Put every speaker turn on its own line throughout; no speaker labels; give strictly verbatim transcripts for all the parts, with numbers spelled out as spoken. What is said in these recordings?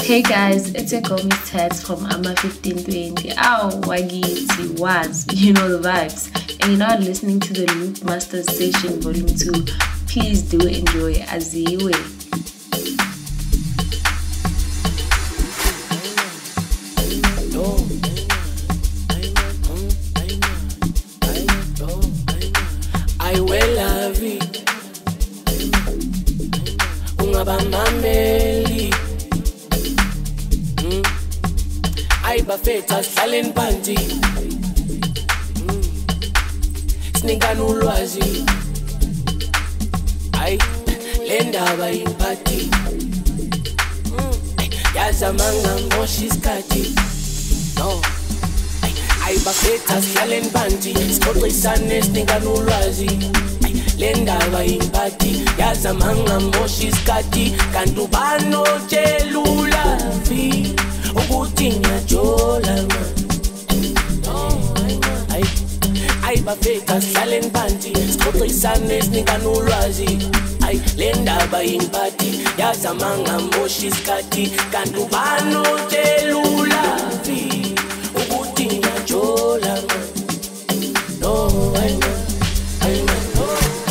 Hey guys, it's your girl Miss Tats from Ama fifteen twenty. Ow, Wagiti was, you know the vibes. And you're not listening to the Loop Masters Session Volume two. Please do enjoy Aziwe.
I will love it. Ungabamameli. I bafeta sihlalen phansi. Sinikana ulwazi. Ay le ndaba imphathi. Yazamanga ngosha isikhathi. No. Ay bafeta sihlalen phansi. Sixoxisane sinikana ulwazi. Le ndaba imphathi. Yazamanga ngosha isikhathi. Kanti ubani otshela ulavi. Ukuthi ngiyajola ay ay bafika sihlalen phansi sixoxisane sinikana ulwazi ay le ndaba imphathi yazamanga ngosha isikhathi kanti ubani otshela ulavi ukuthi ngiyajola no ay ay no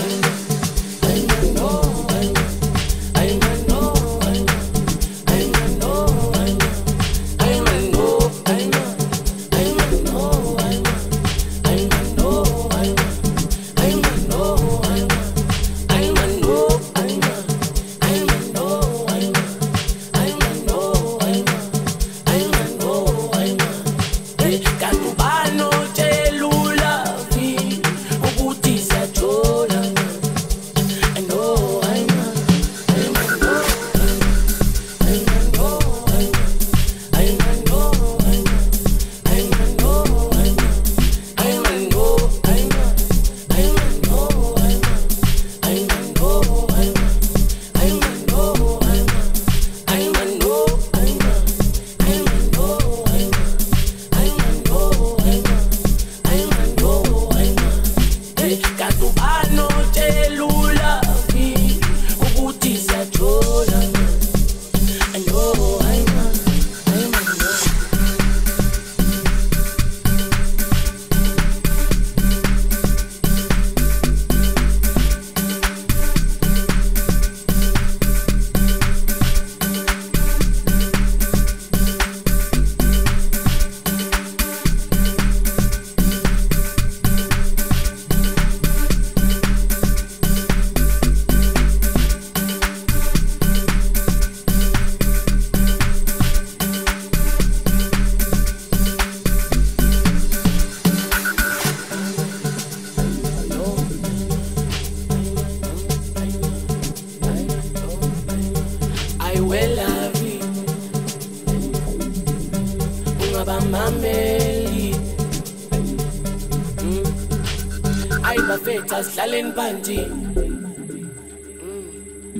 Ay bafeta sihlalen phansi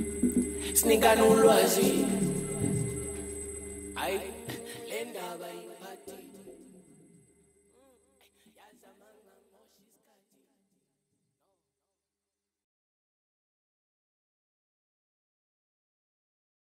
sinikana ulwazi ay le ndaba